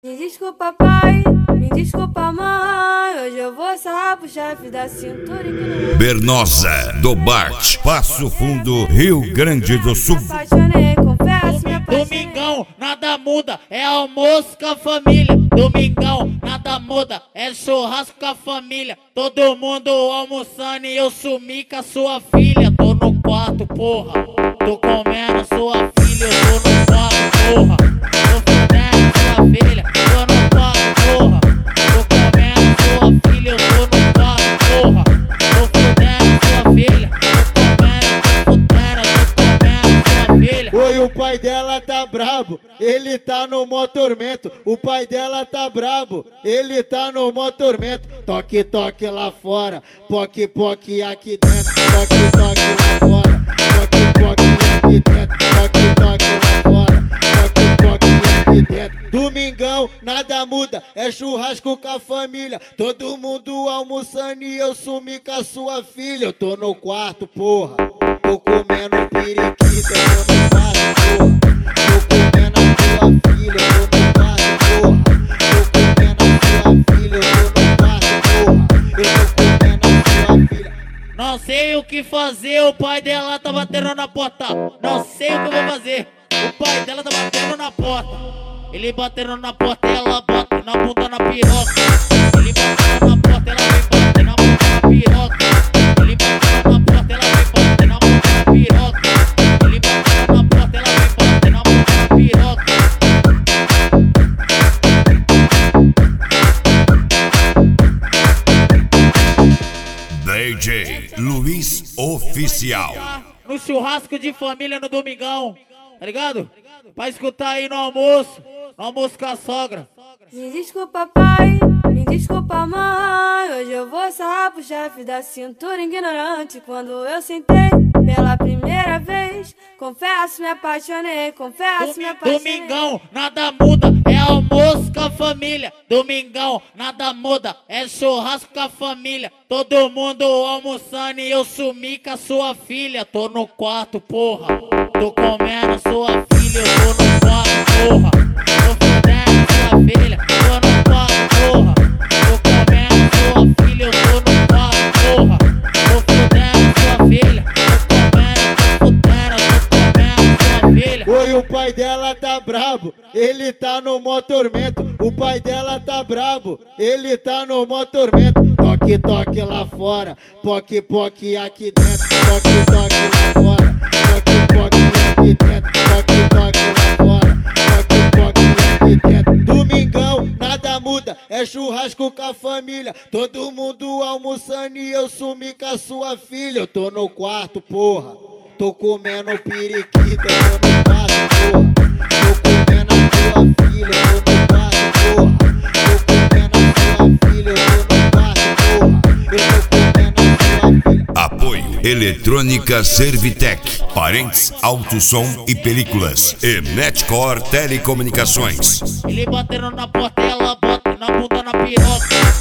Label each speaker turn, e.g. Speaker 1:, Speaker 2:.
Speaker 1: Me desculpa, pai, me desculpa, mãe. Hoje eu vou sarrar pro chefe da cintura e
Speaker 2: Bernosa, do Bart, Passo Fundo, Rio Grande do Sul.
Speaker 1: Me apaixonei, confesso, me apaixonei.
Speaker 3: Domingão, nada muda, é almoço com a família. Domingão, nada muda, é churrasco com a família. Todo mundo almoçando e eu sumi com a sua filha. Tô no quarto, porra, tô comendo sua filha. Eu tô no quarto, porra, tô fudendo sua filha. Tô no quarto, porra, tô comendo sua filha. Eu tô no quarto, porra, tô fudendo sua filha. Tô comendo sua filha.
Speaker 4: Oi, o pai dela tá brabo, ele tá no mó tormento. O pai dela tá brabo, ele tá no mó tormento. Toque, toque lá fora, poque, poque aqui dentro. Toque, toque lá fora, poque, poque aqui dentro. Toque, toque lá fora, poque, poque aqui dentro. Domingão, nada muda, é churrasco com a família. Todo mundo almoçando e eu sumi com a sua filha. Eu tô no quarto, porra, tô comendo periquita. Eu tô no quarto, porra, tô comendo a sua filha. Eu tô no quarto, porra, tô comendo a sua filha. Eu tô no quarto, porra, eu tô comendo a sua filha.
Speaker 3: Não sei o que fazer, o pai dela tá batendo na porta. Não sei o que eu vou fazer, o pai dela tá batendo na porta. Ele batendo na porta e ela bate na bunda na piroca. Ele batendo na porta, ela vem bater na bunda na piroca. Ele batendo na porta, ela vem bater na bunda na piroca. Ele batendo na porta, ela vem bater na bunda na piroca.
Speaker 2: DJ Luiz Oficial.
Speaker 3: No churrasco de família no domingão, tá ligado? Pra escutar aí no almoço com a sogra.
Speaker 1: Me desculpa, pai, me desculpa, mãe. Hoje eu vou sarrar pro chefe da cintura ignorante. Quando eu sentei pela primeira vez, confesso, me apaixonei, confesso, me apaixonei.
Speaker 3: Domingão, nada muda, é almoço com a família. Domingão, nada muda, é churrasco com a família. Todo mundo almoçando e eu sumi com a sua filha. Tô no quarto, porra, tô comendo sua filha. Eu tô no quarto, porra, tô fudendo sua filha. Tô no quarto, porra, tô comendo sua filha. Eu tô no quarto, porra, tô fudendo sua filha. Tô comendo sua filha.
Speaker 4: Oi, o pai dela tá brabo, ele tá no mó tormento. O pai dela tá brabo, ele tá no mó tormento. Toque, toque lá fora, poque, poque aqui dentro. Toque, toque lá fora, poque, poque aqui dentro. Toque, toque lá fora, poque, poque aqui dentro. Domingão, nada muda, é churrasco com a família. Todo mundo almoçando e eu sumi com a sua filha. Eu tô no quarto, porra, tô comendo periquita. Eu tô no quarto, porra, tô comendo a sua filha. Eu tô no quarto, porra, tô comendo a sua filha. Eu tô no quarto, porra, eu tô comendo a sua filha.
Speaker 2: Apoio Eletrônica Servitec, Parentes Auto Som e Películas e Netcor Telecomunicações.
Speaker 3: Ele batendo na porta e ela bate na bunda na piroca.